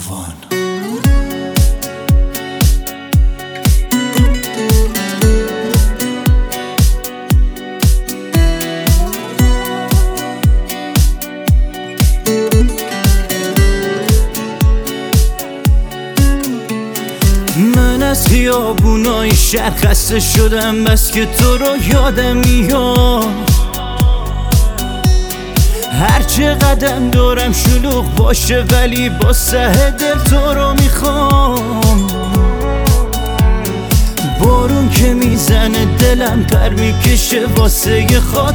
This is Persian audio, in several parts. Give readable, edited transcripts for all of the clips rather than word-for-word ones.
توفان. من از خیابونای شهر خسته شدم، بس که تو رو یادم میاد. هرچه قدم دارم شلوغ باشه، ولی با سه دل تو رو میخوام. بارون که میزنه دلم پر میکشه واسه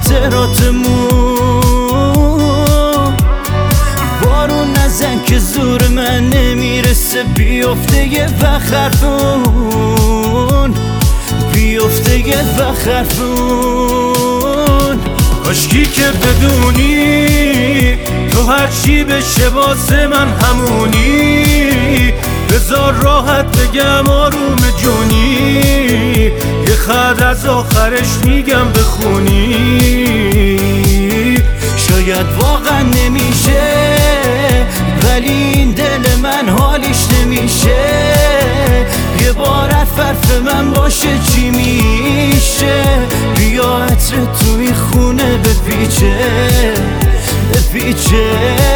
خاطراتمون. بارون نزن که زور من نمیرسه، بیفته یه وقت حرفون، بیفته یه وقت حرفون. کاشکی که بدونی تو هرچی بشه واسه من همونی. بذار راحت بگم آروم جونی، یه خط از آخرش میگم بخونی. شاید واقعا نمیشه، ولی این دل من حالیش نمیشه. یه بار حرف من باشه چی میشه؟ بیا عطر تو این خونه بپیچه بپیچه.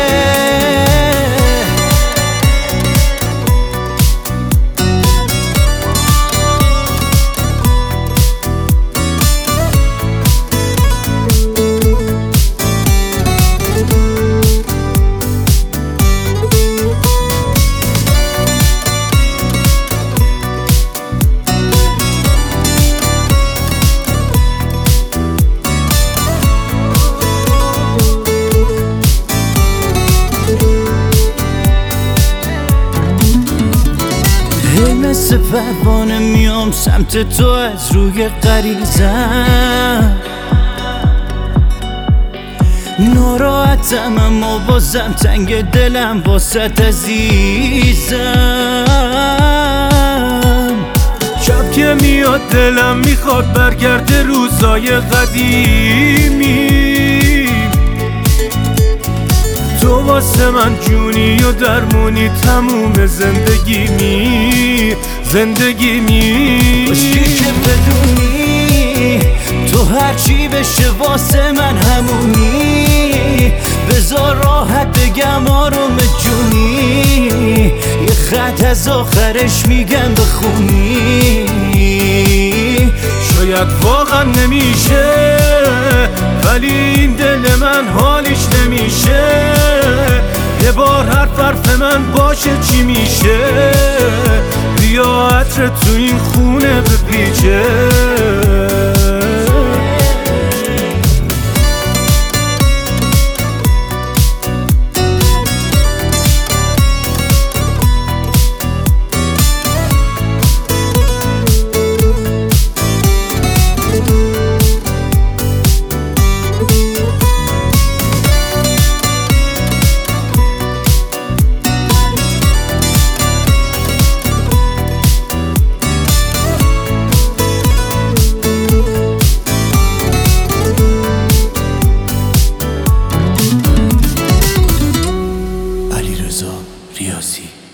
مثل پروانه میام سمت تو از روی غریزم. ناراحتم اما بازم تنگ دلم واسط عزیزم. شب که میاد دلم میخواد برگرده روزای قدیمی. تو واسه من جونی و درمونی تموم زندگیمی. کاشکی که بدونی تو هرچی بشه واسه من همونی. بذار راحت بگم آروم جونی، یه خط از آخرش میگم بخونی. شاید واقعا نمیشه، ولی این دل من حالیش نمیشه. یه بار حرف من باشه چی میشه؟ بیا عطر تو این خونه بپیچه. ریاضی